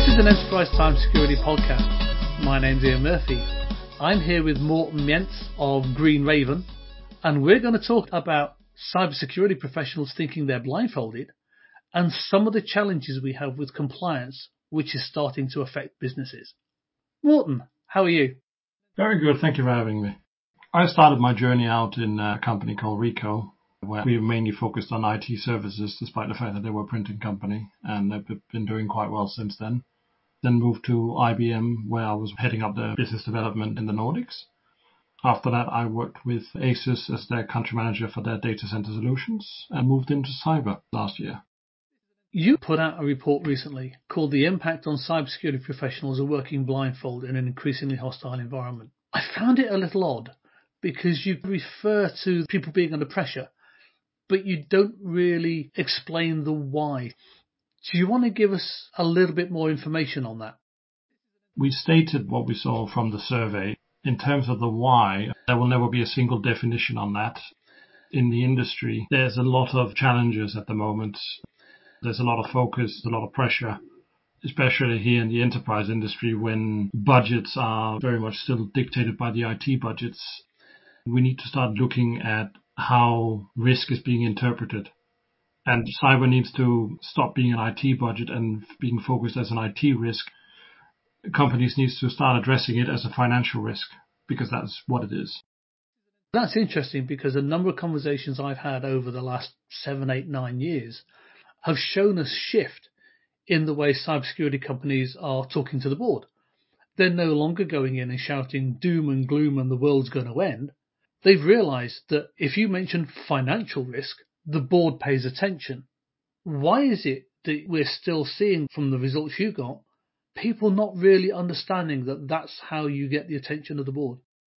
This is an Enterprise Cybersecurity podcast. My name's Ian Murphy. I'm here with Morten Mientz of Green Raven, and we're going to talk about cybersecurity professionals thinking they're blindfolded and some of the challenges we have with compliance, which is starting to affect businesses. Morten, how are you? Very good. Thank you for having me. I started my journey out in a company called Ricoh, where we mainly focused on IT services, despite the fact that they were a printing company, and they've been doing quite well since then. Then moved to IBM, where I was heading up the business development in the Nordics. After that, I worked with Asus as their country manager for their data center solutions and moved into cyber last year. You put out a report recently called The Impact on Cybersecurity Professionals Are Working Blindfold in an Increasingly Hostile Environment. I found it a little odd because you refer to people being under pressure, but you don't really explain the why. Do you want to give us a little bit more information on that? We stated what we saw from the survey. In terms of the why, there will never be a single definition on that. In the industry, there's a lot of challenges at the moment. There's a lot of focus, a lot of pressure, especially here in the enterprise industry when budgets are very much still dictated by the IT budgets. We need to start looking at how risk is being interpreted. And cyber needs to stop being an IT budget and being focused as an IT risk. Companies need to start addressing it as a financial risk, because that's what it is. That's interesting because a number of conversations I've had over the last 7, 8, 9 years have shown a shift in the way cybersecurity companies are talking to the board. They're no longer going in and shouting doom and gloom and the world's going to end. They've realized that if you mention financial risk, the board pays attention. Why is it that we're still seeing from the results you got, people not really understanding that that's how you get the attention of the board?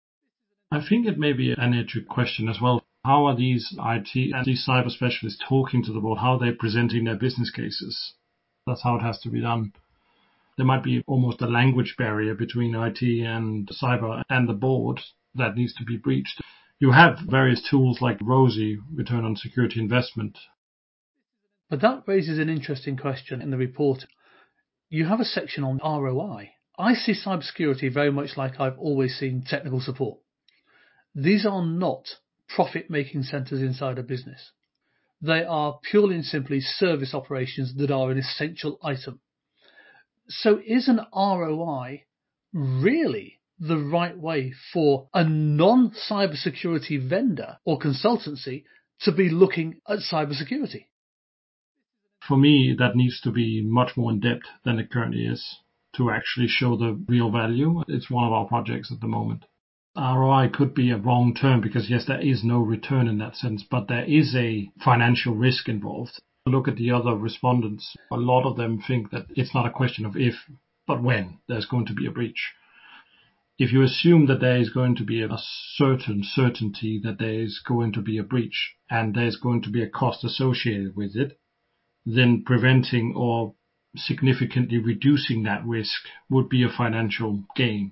I think it may be an edge question as well. How are these IT and these cyber specialists talking to the board? How are they presenting their business cases? That's how it has to be done. There might be almost a language barrier between IT and cyber and the board that needs to be breached. You have various tools like ROSI, Return on Security Investment. But that raises an interesting question in the report. You have a section on ROI. I see cybersecurity very much like I've always seen technical support. These are not profit-making centers inside a business. They are purely and simply service operations that are an essential item. So is an ROI really the right way for a non-cybersecurity vendor or consultancy to be looking at cybersecurity? For me, that needs to be much more in depth than it currently is to actually show the real value. It's one of our projects at the moment. ROI could be a wrong term because, yes, there is no return in that sense, but there is a financial risk involved. Look at the other respondents. A lot of them think that it's not a question of if, but when there's going to be a breach. If you assume that there is going to be a certain certainty that there is going to be a breach and there's going to be a cost associated with it, then preventing or significantly reducing that risk would be a financial gain.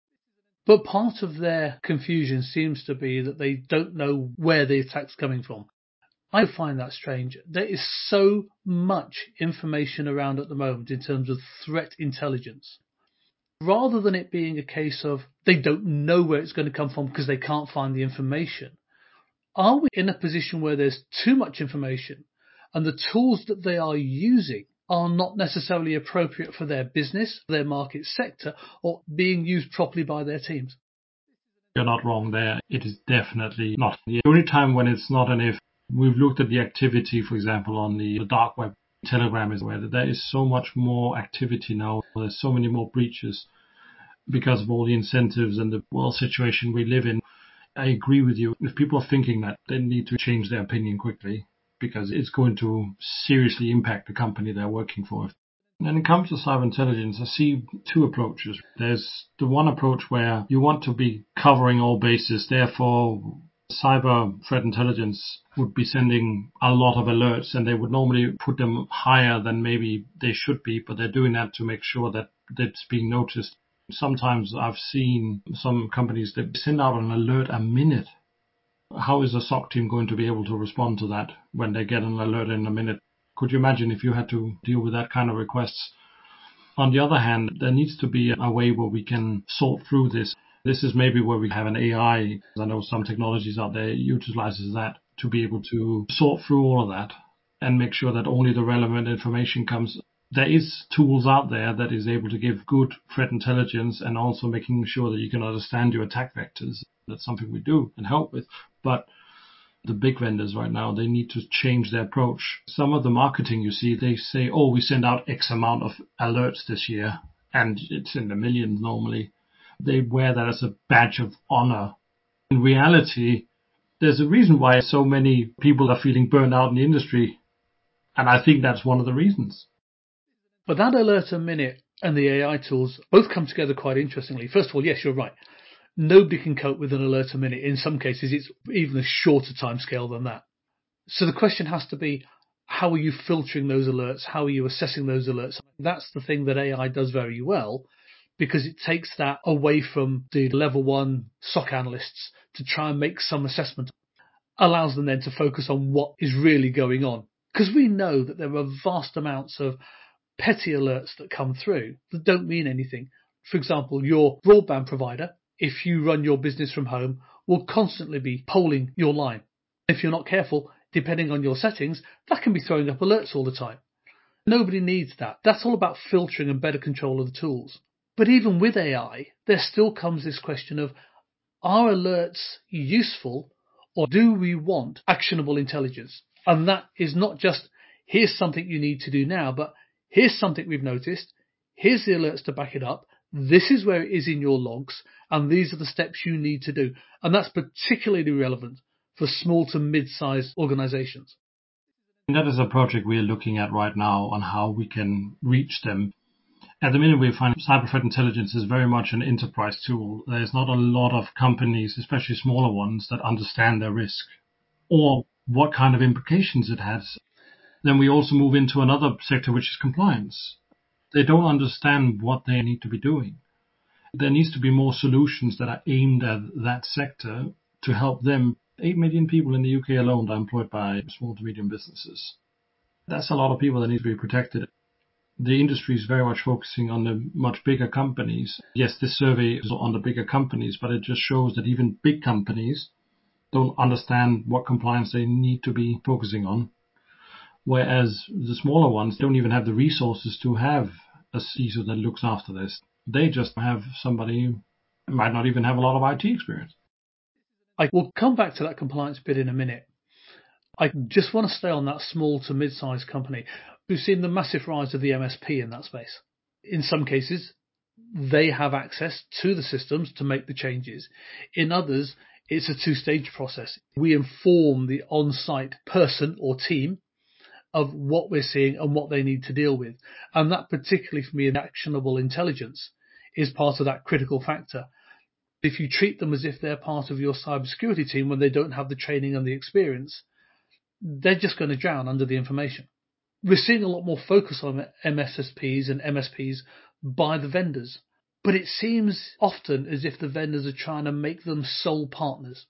But part of their confusion seems to be that they don't know where the attack's coming from. I find that strange. There is so much information around at the moment in terms of threat intelligence. Rather than it being a case of they don't know where it's going to come from because they can't find the information, are we in a position where there's too much information and the tools that they are using are not necessarily appropriate for their business, their market sector, or being used properly by their teams? You're not wrong there. It is definitely not. The only time when it's not an if, we've looked at the activity, for example, on the dark web. Telegram is where there is so much more activity now. There's so many more breaches because of all the incentives and the world situation we live in. I agree with you. If people are thinking that, they need to change their opinion quickly because it's going to seriously impact the company they're working for. When it comes to cyber intelligence, I see two approaches. There's the one approach where you want to be covering all bases. Therefore, cyber threat intelligence would be sending a lot of alerts, and they would normally put them higher than maybe they should be, but they're doing that to make sure that it's being noticed. Sometimes I've seen some companies that send out an alert a minute. How is a SOC team going to be able to respond to that when they get an alert in a minute? Could you imagine if you had to deal with that kind of requests On the other hand, there needs to be a way where we can sort through this. This is maybe where we have an AI. I know some technologies out there utilizes that to be able to sort through all of that and make sure that only the relevant information comes. There is tools out there that is able to give good threat intelligence and also making sure that you can understand your attack vectors. That's something we do and help with. But the big vendors right now, they need to change their approach. Some of the marketing you see, they say, oh, we send out X amount of alerts this year, and it's in the millions normally. They wear that as a badge of honor. In reality, there's a reason why so many people are feeling burned out in the industry. And I think that's one of the reasons. But that alert a minute and the AI tools both come together quite interestingly. First of all, yes, you're right. Nobody can cope with an alert a minute. In some cases, it's even a shorter time scale than that. So the question has to be, how are you filtering those alerts? How are you assessing those alerts? That's the thing that AI does very well, because it takes that away from the level 1 SOC analysts to try and make some assessment. Allows them then to focus on what is really going on. Because we know that there are vast amounts of petty alerts that come through that don't mean anything. For example, your broadband provider, if you run your business from home, will constantly be polling your line. If you're not careful, depending on your settings, that can be throwing up alerts all the time. Nobody needs that. That's all about filtering and better control of the tools. But even with AI, there still comes this question of, are alerts useful, or do we want actionable intelligence? And that is not just, here's something you need to do now, but here's something we've noticed, here's the alerts to back it up, this is where it is in your logs, and these are the steps you need to do. And that's particularly relevant for small to mid-sized organizations. And that is a project we are looking at right now on how we can reach them. At the minute, we find cyber threat intelligence is very much an enterprise tool. There's not a lot of companies, especially smaller ones, that understand their risk or what kind of implications it has. Then we also move into another sector, which is compliance. They don't understand what they need to be doing. There needs to be more solutions that are aimed at that sector to help them. 8 million people in the UK alone are employed by small to medium businesses. That's a lot of people that need to be protected. The industry is very much focusing on the much bigger companies. Yes, this survey is on the bigger companies, but it just shows that even big companies don't understand what compliance they need to be focusing on. Whereas the smaller ones don't even have the resources to have a CISO that looks after this. They just have somebody who might not even have a lot of IT experience. I will come back to that compliance bit in a minute. I just want to stay on that small to mid-sized company. We've seen the massive rise of the MSP in that space. In some cases, they have access to the systems to make the changes. In others, it's a two-stage process. We inform the on-site person or team of what we're seeing and what they need to deal with. And that particularly for me, an actionable intelligence is part of that critical factor. If you treat them as if they're part of your cybersecurity team when they don't have the training and the experience, they're just going to drown under the information. We're seeing a lot more focus on MSSPs and MSPs by the vendors, but it seems often as if the vendors are trying to make them sole partners.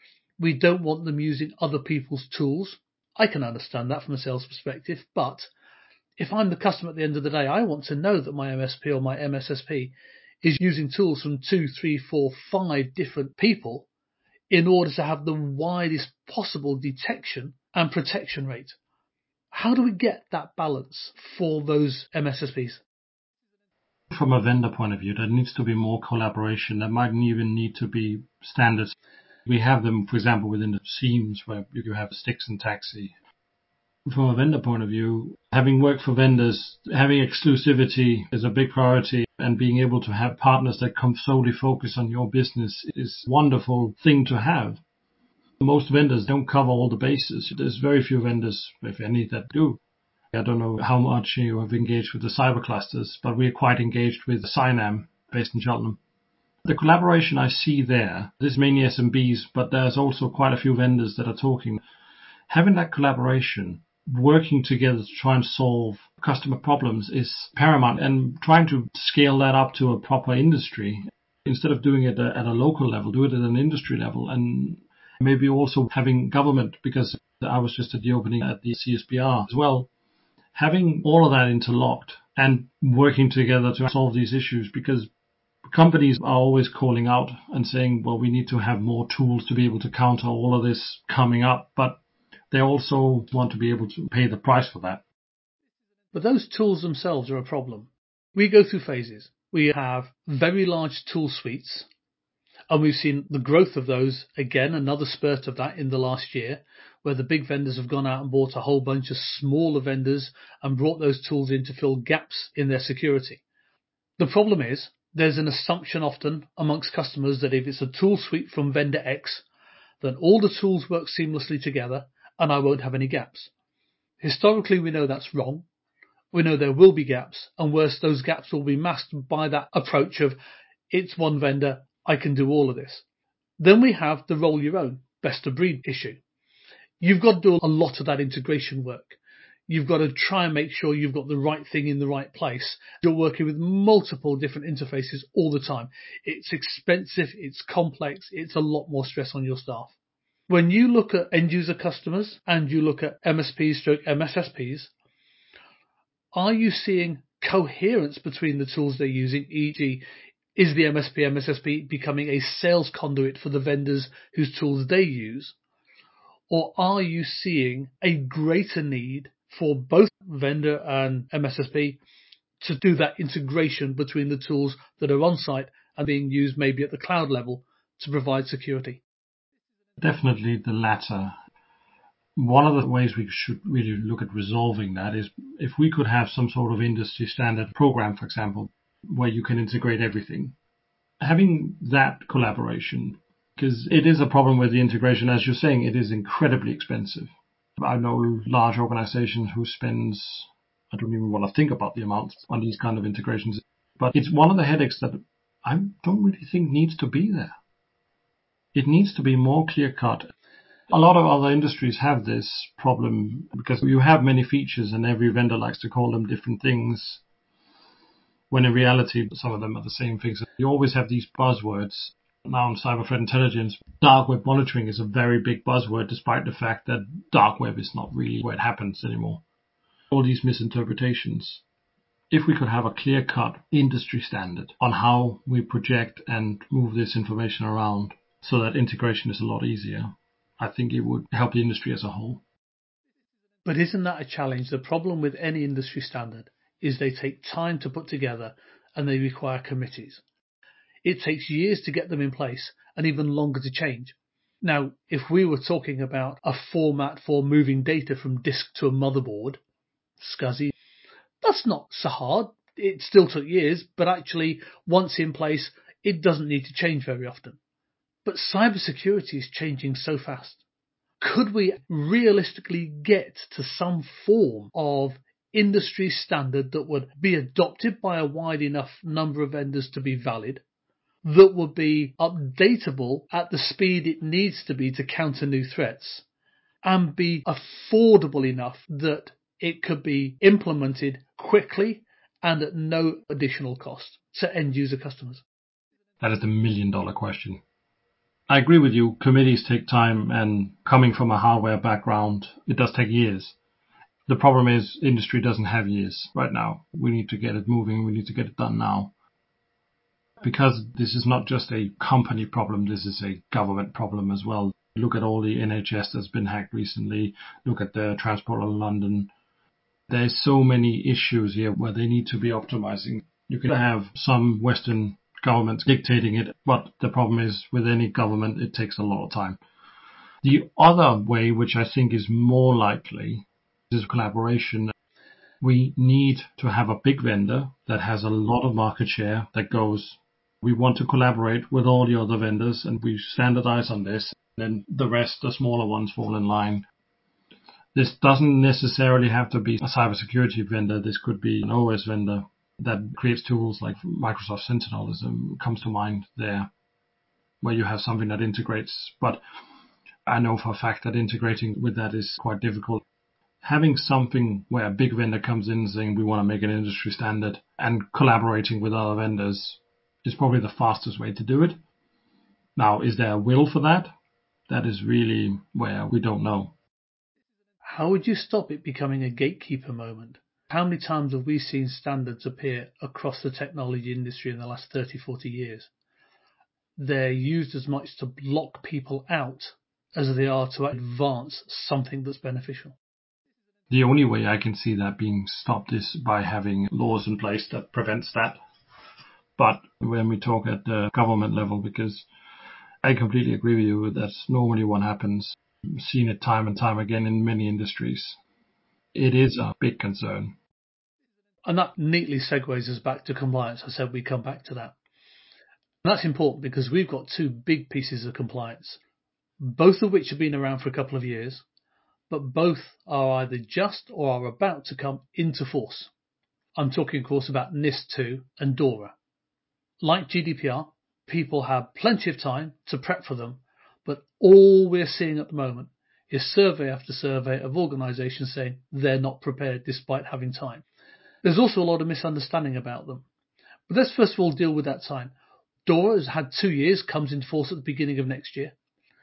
We don't want them using other people's tools. I can understand that from a sales perspective, but if I'm the customer at the end of the day, I want to know that my MSP or my MSSP is using tools from 2, 3, 4, 5 different people in order to have the widest possible detection and protection rate. How do we get that balance for those MSSPs? From a vendor point of view, there needs to be more collaboration. There might even need to be standards. We have them, for example, within the teams where you have Stix and Taxi. From a vendor point of view, having worked for vendors, having exclusivity is a big priority, and being able to have partners that come solely focus on your business is a wonderful thing to have. Most vendors don't cover all the bases. There's very few vendors, if any, that do. I don't know how much you have engaged with the cyber clusters, but we're quite engaged with Cynam, based in Cheltenham. The collaboration I see there, this is mainly SMBs, but there's also quite a few vendors that are talking. Having that collaboration, working together to try and solve customer problems is paramount, and trying to scale that up to a proper industry. Instead of doing it at a local level, do it at an industry level, and maybe also having government, because I was just at the opening at the CSPR as well. Having all of that interlocked and working together to solve these issues, because companies are always calling out and saying, well, we need to have more tools to be able to counter all of this coming up, but they also want to be able to pay the price for that. But those tools themselves are a problem. We go through phases. We have very large tool suites, and we've seen the growth of those, again, another spurt of that in the last year, where the big vendors have gone out and bought a whole bunch of smaller vendors and brought those tools in to fill gaps in their security. The problem is, there's an assumption often amongst customers that if it's a tool suite from vendor X, then all the tools work seamlessly together and I won't have any gaps. Historically, we know that's wrong. We know there will be gaps, and worse, those gaps will be masked by that approach of it's one vendor, I can do all of this. Then we have the roll your own, best of breed issue. You've got to do a lot of that integration work. You've got to try and make sure you've got the right thing in the right place. You're working with multiple different interfaces all the time. It's expensive, it's complex, it's a lot more stress on your staff. When you look at end user customers and you look at MSPs/MSSPs, are you seeing coherence between the tools they're using, e.g., is the MSP/MSSP becoming a sales conduit for the vendors whose tools they use? Or are you seeing a greater need for both vendor and MSSP to do that integration between the tools that are on site and being used maybe at the cloud level to provide security? Definitely the latter. One of the ways we should really look at resolving that is if we could have some sort of industry standard program, for example, where you can integrate everything. Having that collaboration, because it is a problem with the integration, as you're saying, it is incredibly expensive. I know large organizations who spends, I don't even want to think about the amounts on these kind of integrations, but it's one of the headaches that I don't really think needs to be there. It needs to be more clear cut. A lot of other industries have this problem because you have many features and every vendor likes to call them different things, when in reality, some of them are the same things. You always have these buzzwords. Now in cyber threat intelligence, dark web monitoring is a very big buzzword, despite the fact that dark web is not really where it happens anymore. All these misinterpretations. If we could have a clear-cut industry standard on how we project and move this information around so that integration is a lot easier, I think it would help the industry as a whole. But isn't that a challenge? The problem with any industry standard is they take time to put together and they require committees. It takes years to get them in place and even longer to change. Now, if we were talking about a format for moving data from disk to a motherboard, SCSI, that's not so hard. It still took years, but actually, once in place, it doesn't need to change very often. But cybersecurity is changing so fast. Could we realistically get to some form of industry standard that would be adopted by a wide enough number of vendors to be valid, that would be updatable at the speed it needs to be to counter new threats, and be affordable enough that it could be implemented quickly and at no additional cost to end user customers? That is the $1,000,000 question. I agree with you. Committees take time, and coming from a hardware background, it does take years. The problem is industry doesn't have years right now. We need to get it moving. We need to get it done now. Because this is not just a company problem, this is a government problem as well. Look at all the NHS that's been hacked recently. Look at the Transport of London. There's so many issues here where they need to be optimizing. You can have some Western governments dictating it, but the problem is with any government, it takes a lot of time. The other way, which I think is more likely, is collaboration. We need to have a big vendor that has a lot of market share that goes, we want to collaborate with all the other vendors and we standardize on this. Then the rest, the smaller ones, fall in line. This doesn't necessarily have to be a cybersecurity vendor. This could be an OS vendor that creates tools like Microsoft Sentinel comes to mind there, where you have something that integrates. But I know for a fact that integrating with that is quite difficult. Having something where a big vendor comes in saying we want to make an industry standard and collaborating with other vendors is probably the fastest way to do it. Now, is there a will for that? That is really where we don't know. How would you stop it becoming a gatekeeper moment? How many times have we seen standards appear across the technology industry in the last 30, 40 years? They're used as much to block people out as they are to advance something that's beneficial. The only way I can see that being stopped is by having laws in place that prevents that. But when we talk at the government level, because I completely agree with you, that's normally what happens. I've seen it time and time again in many industries. It is a big concern. And that neatly segues us back to compliance. I said we'd come back to that. And that's important because we've got two big pieces of compliance, both of which have been around for a couple of years, but both are either just or are about to come into force. I'm talking, of course, about NIS2 and DORA. Like GDPR, people have plenty of time to prep for them, but all we're seeing at the moment is survey after survey of organisations saying they're not prepared despite having time. There's also a lot of misunderstanding about them. But let's first of all deal with that time. DORA has had 2 years, comes into force at the beginning of next year.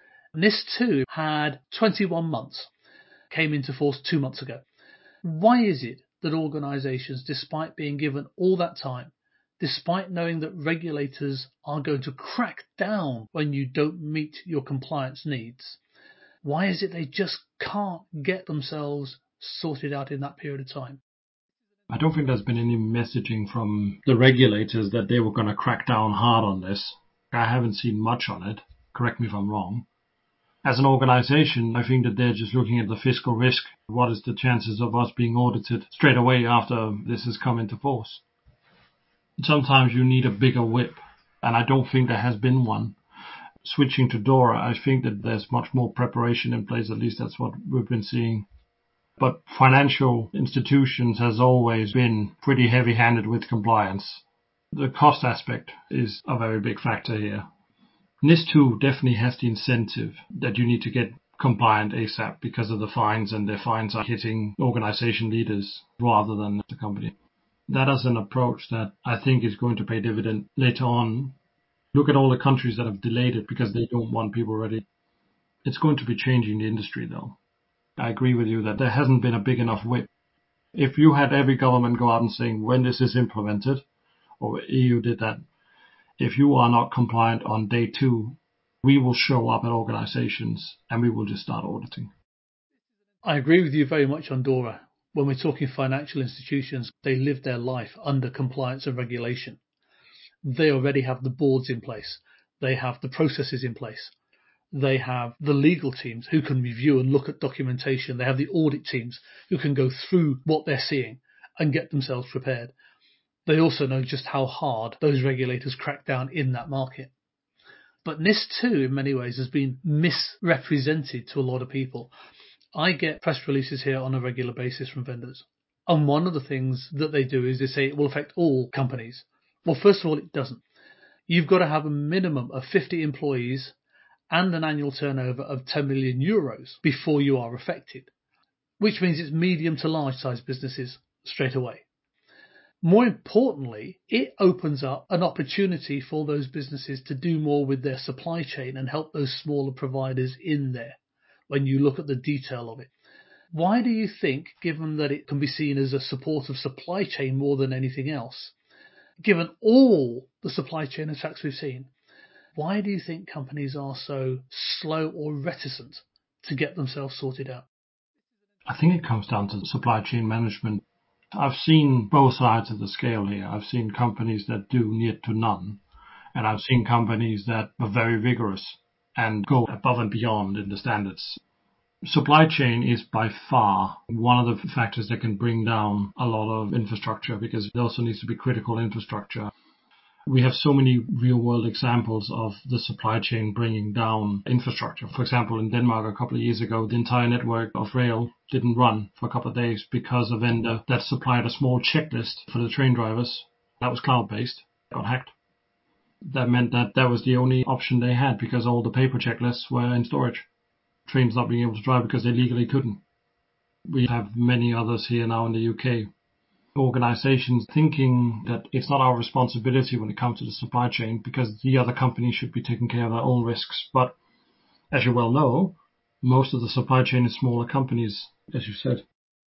NIS2 had 21 months, came into force 2 months ago. Why is it that organisations, despite being given all that time, despite knowing that regulators are going to crack down when you don't meet your compliance needs, why is it they just can't get themselves sorted out in that period of time? I don't think there's been any messaging from the regulators that they were going to crack down hard on this. I haven't seen much on it. Correct me if I'm wrong. As an organization, I think that they're just looking at the fiscal risk. What is the chances of us being audited straight away after this has come into force? Sometimes you need a bigger whip, and I don't think there has been one. Switching to DORA, I think that there's much more preparation in place. At least that's what we've been seeing. But financial institutions has always been pretty heavy-handed with compliance. The cost aspect is a very big factor here. NIS2 definitely has the incentive that you need to get compliant ASAP because of the fines, and their fines are hitting organization leaders rather than the company. That is an approach that I think is going to pay dividend later on. Look at all the countries that have delayed it because they don't want people ready. It's going to be changing the industry though. I agree with you that there hasn't been a big enough whip. If you had every government go out and saying when this is implemented, or EU did that, if you are not compliant on day 2, we will show up at organizations and we will just start auditing. I agree with you very much on DORA. When we're talking financial institutions, they live their life under compliance and regulation. They already have the boards in place. They have the processes in place. They have the legal teams who can review and look at documentation. They have the audit teams who can go through what they're seeing and get themselves prepared. They also know just how hard those regulators crack down in that market. But NIS2 in many ways has been misrepresented to a lot of people. I get press releases here on a regular basis from vendors. And one of the things that they do is they say it will affect all companies. Well, first of all, it doesn't. You've got to have a minimum of 50 employees and an annual turnover of 10 million euros before you are affected, which means it's medium to large size businesses straight away. More importantly, it opens up an opportunity for those businesses to do more with their supply chain and help those smaller providers in there when you look at the detail of it. Why do you think, given that it can be seen as a support of supply chain more than anything else, given all the supply chain attacks we've seen, why do you think companies are so slow or reticent to get themselves sorted out? I think it comes down to supply chain management. I've seen both sides of the scale here. I've seen companies that do near to none, and I've seen companies that are very vigorous and go above and beyond in the standards. Supply chain is by far one of the factors that can bring down a lot of infrastructure because it also needs to be critical infrastructure. We have so many real-world examples of the supply chain bringing down infrastructure. For example, in Denmark a couple of years ago, the entire network of rail didn't run for a couple of days because a vendor that supplied a small checklist for the train drivers, that was cloud-based, got hacked. That meant that that was the only option they had because all the paper checklists were in storage. Trains not being able to drive because they legally couldn't. We have many others here now in the UK. Organizations thinking that it's not our responsibility when it comes to the supply chain because the other companies should be taking care of their own risks. But as you well know, most of the supply chain is smaller companies, as you said.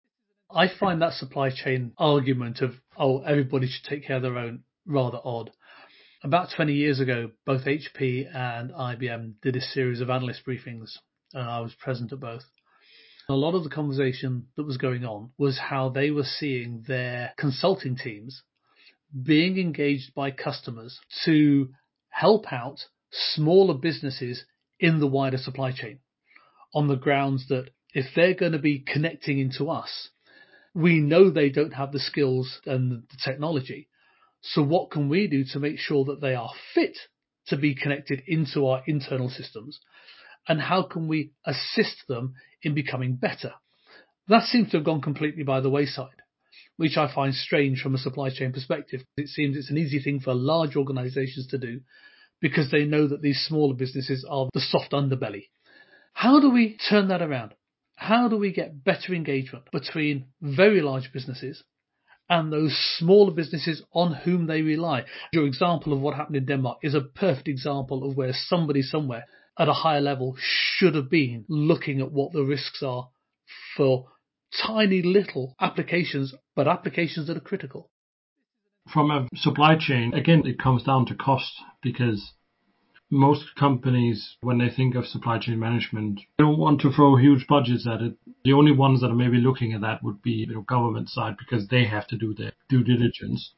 I find that supply chain argument of, everybody should take care of their own, rather odd. About 20 years ago, both HP and IBM did a series of analyst briefings, and I was present at both. A lot of the conversation that was going on was how they were seeing their consulting teams being engaged by customers to help out smaller businesses in the wider supply chain, on the grounds that if they're going to be connecting into us, we know they don't have the skills and the technology. So what can we do to make sure that they are fit to be connected into our internal systems? And how can we assist them in becoming better? That seems to have gone completely by the wayside, which I find strange from a supply chain perspective. It seems it's an easy thing for large organizations to do because they know that these smaller businesses are the soft underbelly. How do we turn that around? How do we get better engagement between very large businesses and those smaller businesses on whom they rely? Your example of what happened in Denmark is a perfect example of where somebody somewhere at a higher level should have been looking at what the risks are for tiny little applications, but applications that are critical. From a supply chain, again, it comes down to cost, because most companies, when they think of supply chain management, they don't want to throw huge budgets at it. The only ones that are maybe looking at that would be the government side, because they have to do their due diligence.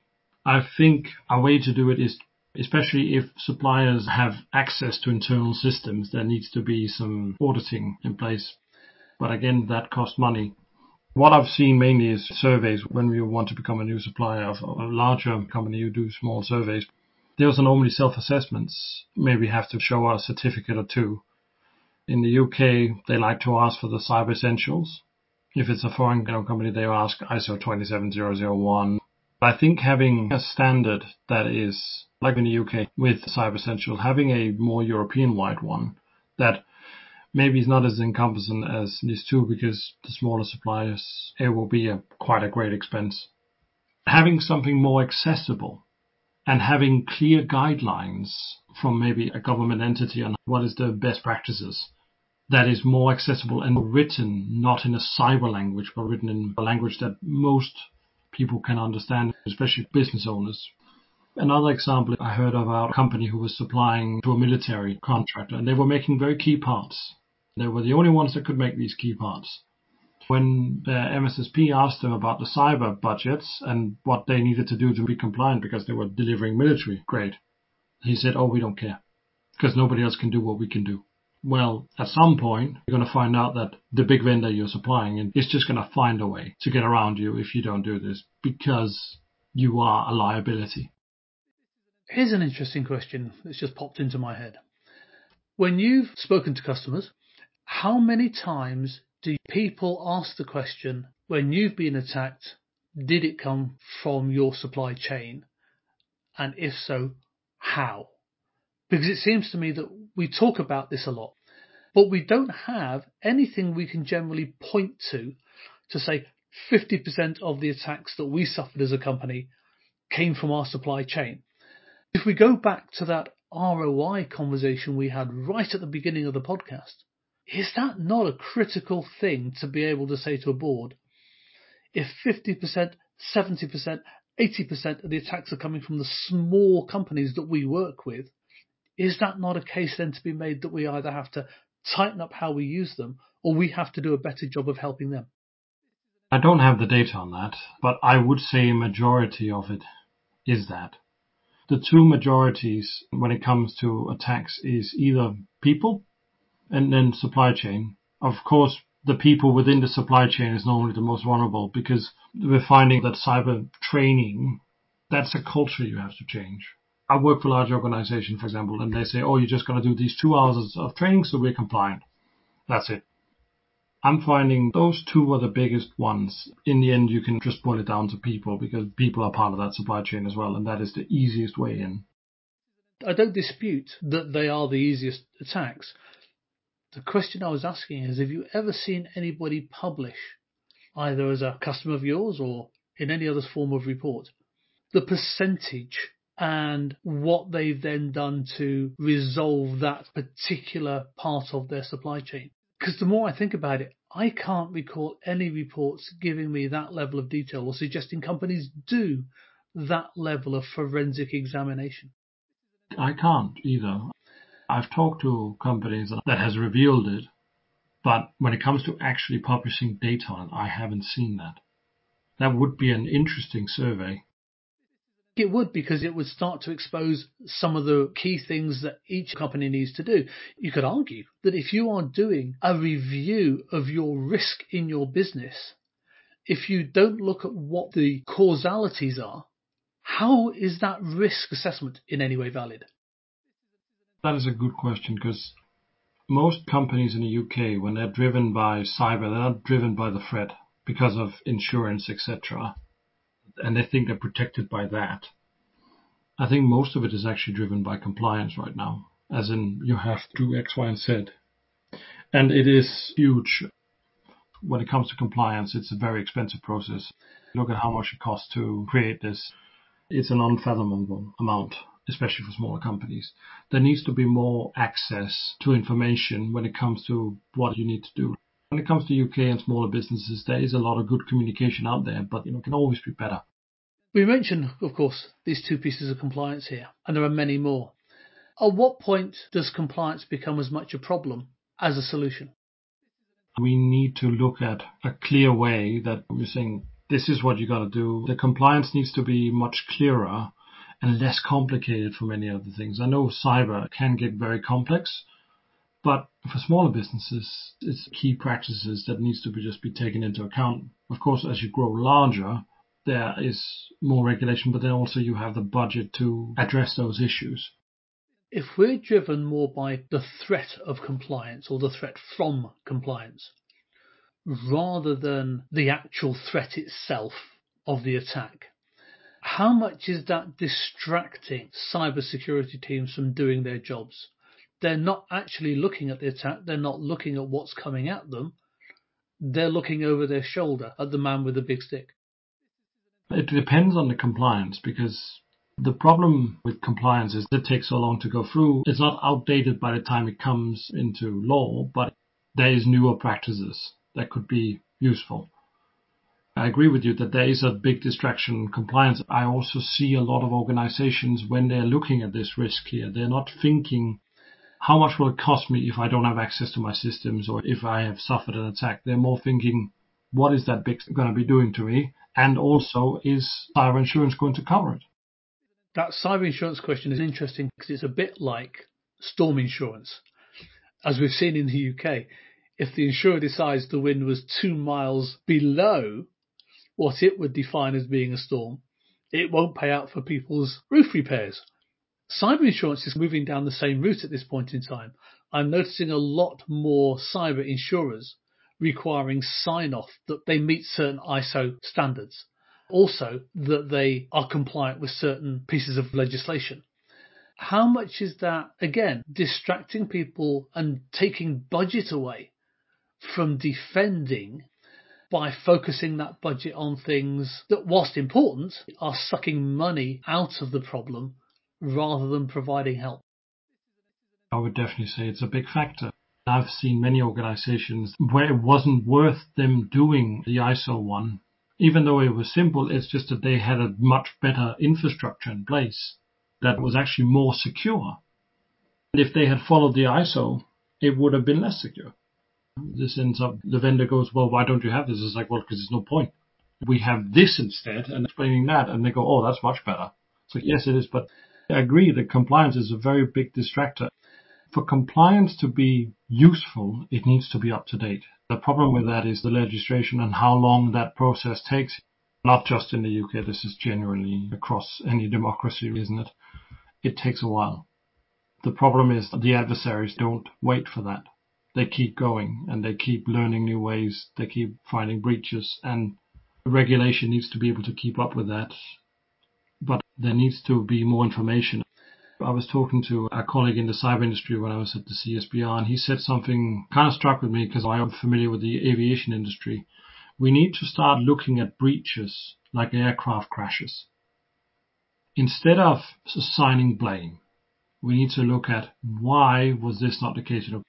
I think a way to do it is, especially if suppliers have access to internal systems, there needs to be some auditing in place. But again, that costs money. What I've seen mainly is surveys. When we want to become a new supplier of a larger company, you do small surveys. Those are normally self-assessments. Maybe have to show a certificate or two. In the UK, they like to ask for the Cyber Essentials. If it's a foreign company, they ask ISO 27001. I think having a standard that is, like in the UK with Cyber Essentials, having a more European-wide one that maybe is not as encompassing as these two, because the smaller suppliers, it will be quite a great expense. Having something more accessible and having clear guidelines from maybe a government entity on what is the best practices, that is more accessible and written not in a cyber language, but written in a language that most people can understand, especially business owners. Another example, I heard about a company who was supplying to a military contractor, and they were making very key parts. They were the only ones that could make these key parts. When the MSSP asked them about the cyber budgets and what they needed to do to be compliant because they were delivering military grade, he said, we don't care, because nobody else can do what we can do. Well, at some point, you're going to find out that the big vendor you're supplying is just going to find a way to get around you if you don't do this, because you are a liability. Here's an interesting question that's just popped into my head. When you've spoken to customers, how many times do people ask the question, when you've been attacked, did it come from your supply chain? And if so, how? Because it seems to me that we talk about this a lot, but we don't have anything we can generally point to say 50% of the attacks that we suffered as a company came from our supply chain. If we go back to that ROI conversation we had right at the beginning of the podcast, is that not a critical thing to be able to say to a board? If 50%, 70%, 80% of the attacks are coming from the small companies that we work with, is that not a case then to be made that we either have to tighten up how we use them, or we have to do a better job of helping them? I don't have the data on that, but I would say a majority of it is that. The two majorities when it comes to attacks is either people and then supply chain. Of course, the people within the supply chain is normally the most vulnerable, because we're finding that cyber training, that's a culture you have to change. I work for a large organization, for example, and they say, you're just going to do these 2 hours of training so we're compliant. That's it. I'm finding those two are the biggest ones. In the end, you can just boil it down to people, because people are part of that supply chain as well, and that is the easiest way in. I don't dispute that they are the easiest attacks. The question I was asking is, have you ever seen anybody publish, either as a customer of yours or in any other form of report, the percentage and what they've then done to resolve that particular part of their supply chain? Because the more I think about it, I can't recall any reports giving me that level of detail or suggesting companies do that level of forensic examination. I can't either. I've talked to companies that has revealed it, but when it comes to actually publishing data on it, I haven't seen that. That would be an interesting survey. It would, because it would start to expose some of the key things that each company needs to do. You could argue that if you are doing a review of your risk in your business, if you don't look at what the causalities are, how is that risk assessment in any way valid? That is a good question, because most companies in the UK, when they're driven by cyber, they're not driven by the threat because of insurance, etc. And they think they're protected by that. I think most of it is actually driven by compliance right now, as in you have to do X, Y, and Z. And it is huge. When it comes to compliance, it's a very expensive process. Look at how much it costs to create this. It's an unfathomable amount, especially for smaller companies. There needs to be more access to information when it comes to what you need to do. When it comes to UK and smaller businesses, there is a lot of good communication out there, but it can always be better. We mentioned, of course, these two pieces of compliance here, and there are many more. At what point does compliance become as much a problem as a solution? We need to look at a clear way that we're saying, this is what you got to do. The compliance needs to be much clearer and less complicated for many other things. I know cyber can get very complex, but for smaller businesses, it's key practices that needs to just be taken into account. Of course, as you grow larger, there is more regulation, but then also you have the budget to address those issues. If we're driven more by the threat of compliance or the threat from compliance, rather than the actual threat itself of the attack, how much is that distracting cybersecurity teams from doing their jobs? They're not actually looking at the attack. They're not looking at what's coming at them. They're looking over their shoulder at the man with the big stick. It depends on the compliance, because the problem with compliance is it takes so long to go through. It's not outdated by the time it comes into law, but there is newer practices that could be useful. I agree with you that there is a big distraction in compliance. I also see a lot of organizations, when they're looking at this risk here, they're not thinking, how much will it cost me if I don't have access to my systems or if I have suffered an attack? They're more thinking, what is that big going to be doing to me? And also, is cyber insurance going to cover it? That cyber insurance question is interesting because it's a bit like storm insurance. As we've seen in the UK, if the insurer decides the wind was 2 miles below what it would define as being a storm, it won't pay out for people's roof repairs. Cyber insurance is moving down the same route at this point in time. I'm noticing a lot more cyber insurers requiring sign-off that they meet certain ISO standards. Also, that they are compliant with certain pieces of legislation. How much is that, again, distracting people and taking budget away from defending by focusing that budget on things that, whilst important, are sucking money out of the problem rather than providing help? I would definitely say it's a big factor. I've seen many organizations where it wasn't worth them doing the ISO one. Even though it was simple, it's just that they had a much better infrastructure in place that was actually more secure. And if they had followed the ISO, it would have been less secure. This ends up, the vendor goes, well, why don't you have this? It's like, well, because there's no point. We have this instead, and explaining that, and they go, oh, that's much better. So yes, it is, but I agree that compliance is a very big distractor. For compliance to be useful, it needs to be up to date. The problem with that is the legislation and how long that process takes. Not just in the UK, this is generally across any democracy, isn't it? It takes a while. The problem is that the adversaries don't wait for that. They keep going and they keep learning new ways. They keep finding breaches, and regulation needs to be able to keep up with that. But there needs to be more information. I was talking to a colleague in the cyber industry when I was at the CSBR, and he said something kind of struck with me because I am familiar with the aviation industry. We need to start looking at breaches like aircraft crashes. Instead of assigning blame, we need to look at why was this not the case.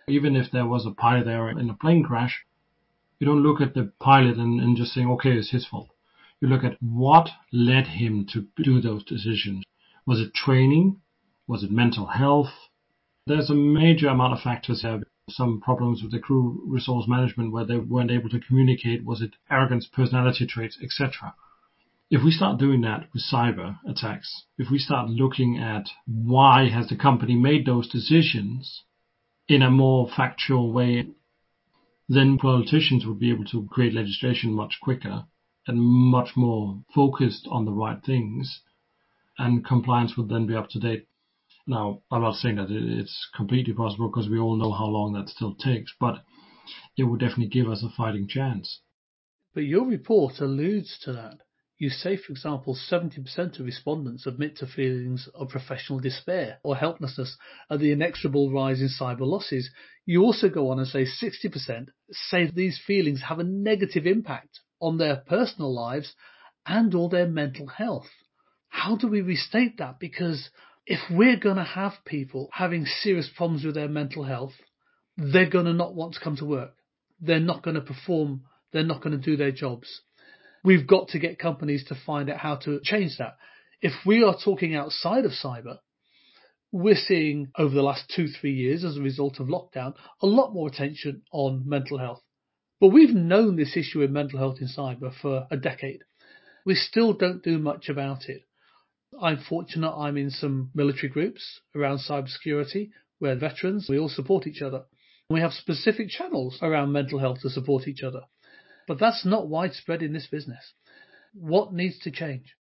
Even if there was a pilot error in a plane crash, you don't look at the pilot and just saying, okay, it's his fault. You look at what led him to do those decisions. Was it training? Was it mental health? There's a major amount of factors here. Some problems with the crew resource management where they weren't able to communicate. Was it arrogance, personality traits, etc.? If we start doing that with cyber attacks, if we start looking at why has the company made those decisions in a more factual way, then politicians would be able to create legislation much quicker and much more focused on the right things, and compliance would then be up to date. Now, I'm not saying that it's completely possible because we all know how long that still takes, but it would definitely give us a fighting chance. But your report alludes to that. You say, for example, 70% of respondents admit to feelings of professional despair or helplessness at the inexorable rise in cyber losses. You also go on and say 60% say these feelings have a negative impact on their personal lives and or their mental health. How do we restate that? Because if we're going to have people having serious problems with their mental health, they're going to not want to come to work. They're not going to perform. They're not going to do their jobs. We've got to get companies to find out how to change that. If we are talking outside of cyber, we're seeing over the last 2-3 years as a result of lockdown, a lot more attention on mental health. But we've known this issue in mental health in cyber for a decade. We still don't do much about it. I'm fortunate I'm in some military groups around cybersecurity where veterans, we all support each other. We have specific channels around mental health to support each other. But that's not widespread in this business. What needs to change?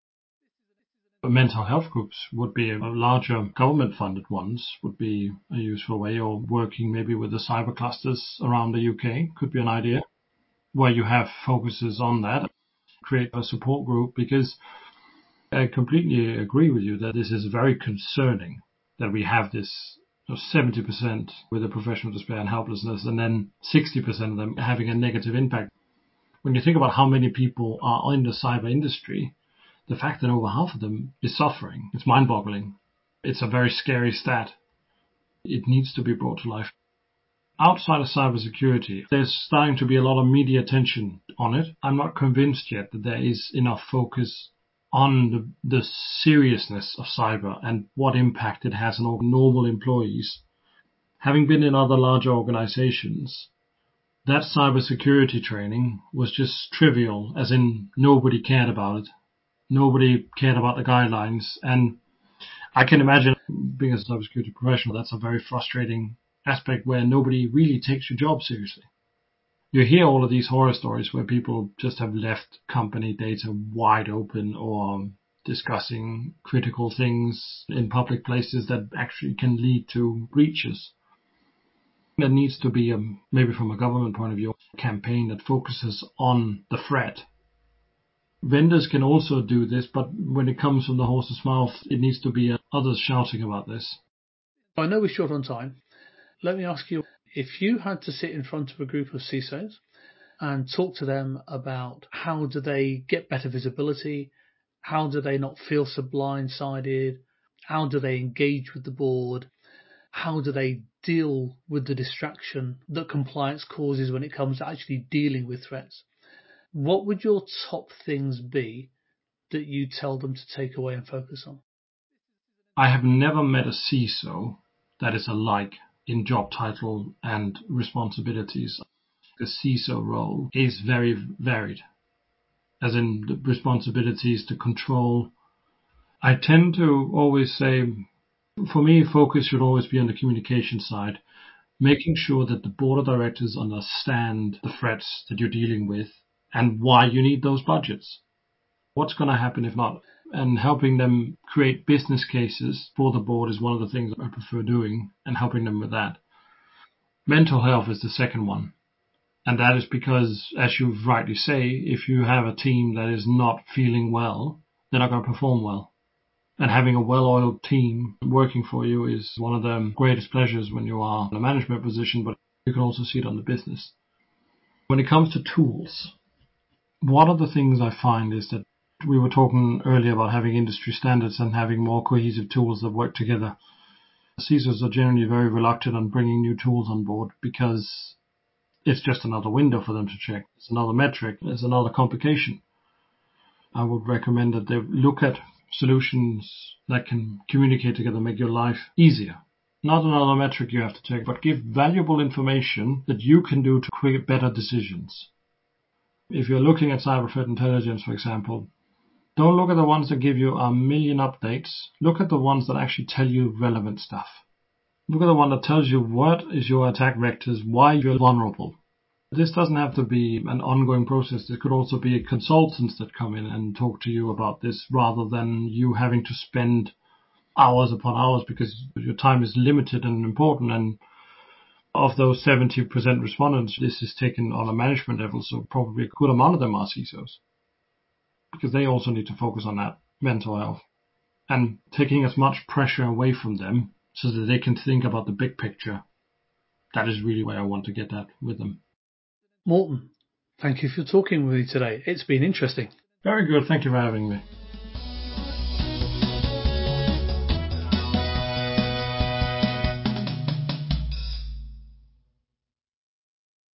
Mental health groups would be a larger government-funded ones, would be a useful way, or working maybe with the cyber clusters around the UK could be an idea, where you have focuses on that, create a support group, because I completely agree with you that this is very concerning that we have this 70% with a professional despair and helplessness, and then 60% of them having a negative impact. When you think about how many people are in the cyber industry, the fact that over half of them is suffering, it's mind-boggling. It's a very scary stat. It needs to be brought to life. Outside of cybersecurity, there's starting to be a lot of media attention on it. I'm not convinced yet that there is enough focus on the seriousness of cyber and what impact it has on normal employees. Having been in other larger organizations, that cybersecurity training was just trivial, as in nobody cared about it. Nobody cared about the guidelines. And I can imagine being a cybersecurity professional, that's a very frustrating aspect where nobody really takes your job seriously. You hear all of these horror stories where people just have left company data wide open or discussing critical things in public places that actually can lead to breaches. There needs to be, maybe from a government point of view, a campaign that focuses on the threat. Vendors can also do this, but when it comes from the horse's mouth, it needs to be others shouting about this. I know we're short on time. Let me ask you, if you had to sit in front of a group of CISOs and talk to them about how do they get better visibility, how do they not feel so blindsided, how do they engage with the board, how do they deal with the distraction that compliance causes when it comes to actually dealing with threats, what would your top things be that you tell them to take away and focus on? I have never met a CISO that is alike in job title and responsibilities. The CISO role is very varied, as in the responsibilities to control. I tend to always say, for me, focus should always be on the communication side, making sure that the board of directors understand the threats that you're dealing with and why you need those budgets. What's going to happen if not? And helping them create business cases for the board is one of the things I prefer doing, and helping them with that. Mental health is the second one. And that is because, as you rightly say, if you have a team that is not feeling well, they're not going to perform well. And having a well-oiled team working for you is one of the greatest pleasures when you are in a management position, but you can also see it on the business. When it comes to tools, one of the things I find is that we were talking earlier about having industry standards and having more cohesive tools that work together. CISOs are generally very reluctant on bringing new tools on board because it's just another window for them to check. It's another metric. It's another complication. I would recommend that they look at solutions that can communicate together, make your life easier. Not another metric you have to check, but give valuable information that you can do to create better decisions. If you're looking at cyber threat intelligence, for example, don't look at the ones that give you a million updates. Look at the ones that actually tell you relevant stuff. Look at the one that tells you what is your attack vectors, why you're vulnerable. This doesn't have to be an ongoing process. It could also be consultants that come in and talk to you about this rather than you having to spend hours upon hours because your time is limited and important. And of those 70% respondents, this is taken on a management level, so probably a good amount of them are CISOs because they also need to focus on that mental health and taking as much pressure away from them so that they can think about the big picture. That is really where I want to get at with them. Morten, thank you for talking with me today. It's been interesting. Very good. Thank you for having me.